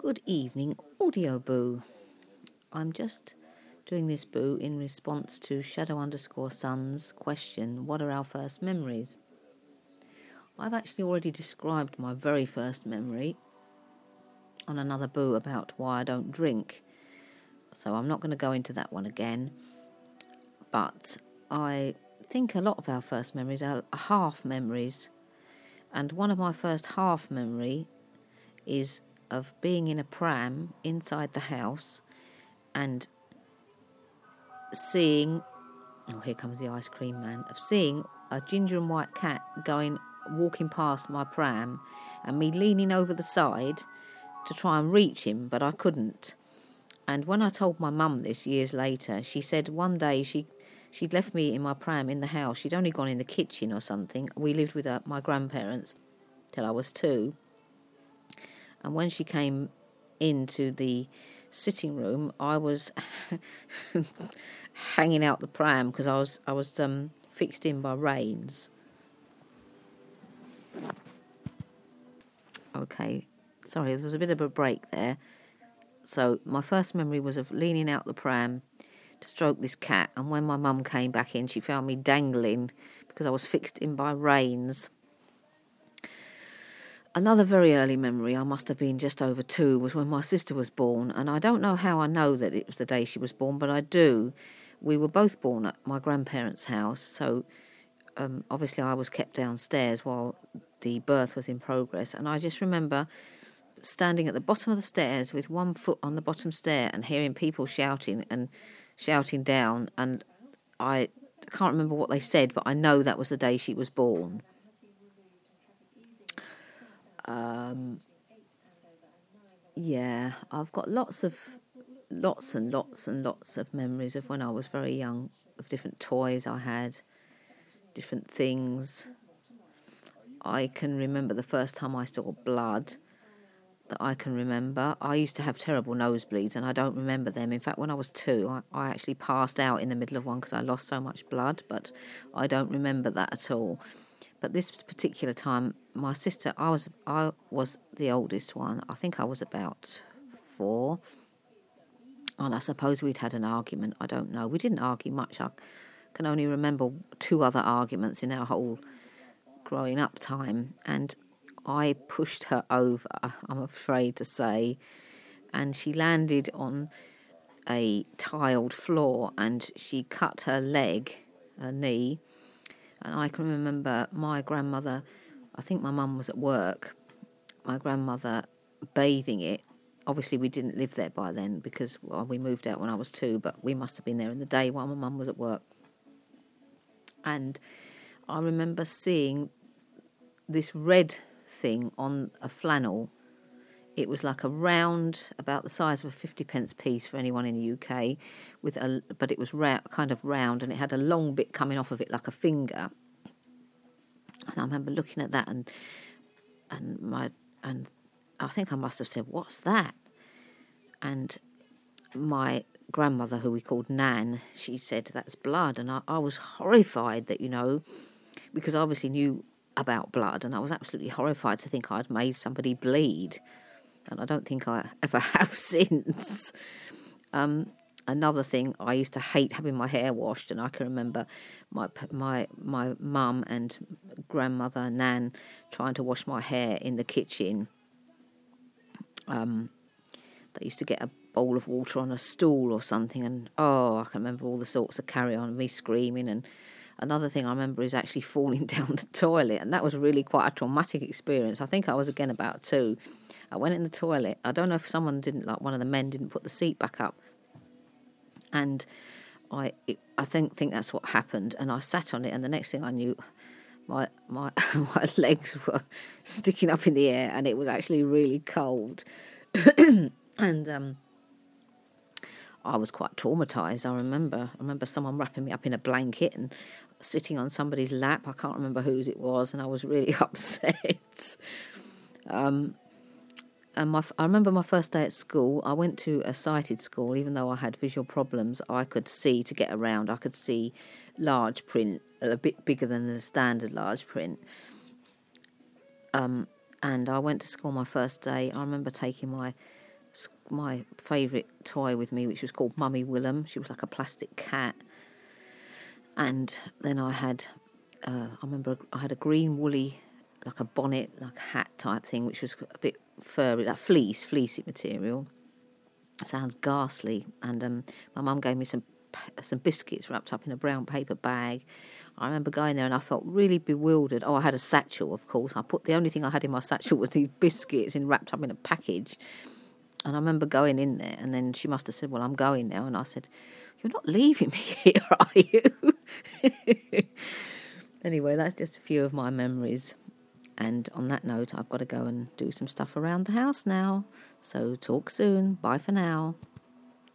Good evening, Audio Boo. I'm just doing this boo in response to Shadow_Sun's question, what are our first memories? I've actually already described my very first memory on another boo about why I don't drink, so I'm not going to go into that one again. But I think a lot of our first memories are half memories, and one of my first half memory is of being in a pram inside the house and seeing, oh, here comes the ice cream man, of seeing a ginger and white cat walking past my pram and me leaning over the side to try and reach him, but I couldn't. And when I told my mum this years later, she said one day she'd left me in my pram in the house. She'd only gone in the kitchen or something. We lived with my grandparents till I was 2. And when she came into the sitting room, I was hanging out the pram because I was fixed in by reins. Okay, sorry, there was a bit of a break there. So my first memory was of leaning out the pram to stroke this cat, and when my mum came back in, she found me dangling because I was fixed in by reins. Another very early memory, I must have been just over 2, was when my sister was born, and I don't know how I know that it was the day she was born, but I do. We were both born at my grandparents' house, so obviously I was kept downstairs while the birth was in progress, and I just remember standing at the bottom of the stairs with one foot on the bottom stair and hearing people shouting down, and I can't remember what they said, but I know that was the day she was born. Yeah, I've got lots and lots of memories of when I was very young, of different toys I had, different things. I can remember the first time I saw blood that I can remember. I used to have terrible nosebleeds and I don't remember them. In fact, when I was 2, I actually passed out in the middle of one because I lost so much blood, but I don't remember that at all. But this particular time, my sister, I was the oldest one. I think I was about 4. And I suppose we'd had an argument. I don't know. We didn't argue much. I can only remember 2 other arguments in our whole growing up time. And I pushed her over, I'm afraid to say, and she landed on a tiled floor and she cut her knee. And I can remember my grandmother, I think my mum was at work, my grandmother bathing it. Obviously we didn't live there by then because we moved out when I was 2, but we must have been there in the day while my mum was at work. And I remember seeing this red thing on a flannel. It was like a round, about the size of a 50p piece for anyone in the UK, but it was kind of round, and it had a long bit coming off of it like a finger. And I remember looking at that, and I think I must have said, "What's that?" And my grandmother, who we called Nan, she said, "That's blood." And I was horrified that, because I obviously knew about blood, and I was absolutely horrified to think I'd made somebody bleed. And I don't think I ever have since. Another thing, I used to hate having my hair washed, and I can remember my mum and grandmother Nan trying to wash my hair in the kitchen. They used to get a bowl of water on a stool or something, and I can remember all the sorts of carry on, me screaming. And another thing I remember is actually falling down the toilet, and that was really quite a traumatic experience. I think I was again about 2. I went in the toilet. I don't know if one of the men didn't put the seat back up, and I think that's what happened. And I sat on it, and the next thing I knew, my my legs were sticking up in the air, and it was actually really cold. And I was quite traumatised. I remember someone wrapping me up in a blanket and sitting on somebody's lap. I can't remember whose it was, and I was really upset. And I remember my first day at school. I went to a sighted school. Even though I had visual problems, I could see to get around. I could see large print, a bit bigger than the standard large print. And I went to school my first day. I remember taking my my favourite toy with me, which was called Mummy Willem. She was like a plastic cat. And then I remember I had a green woolly, like a bonnet, like hat type thing, which was a bit furry, like fleecy material. Sounds ghastly. And my mum gave me some biscuits wrapped up in a brown paper bag. I remember going there and I felt really bewildered. Oh, I had a satchel, of course. The only thing I had in my satchel was these biscuits wrapped up in a package. And I remember going in there, and then she must have said, well, I'm going now. And I said, you're not leaving me here, are you? Anyway, that's just a few of my memories. And on that note, I've got to go and do some stuff around the house now. So talk soon. Bye for now.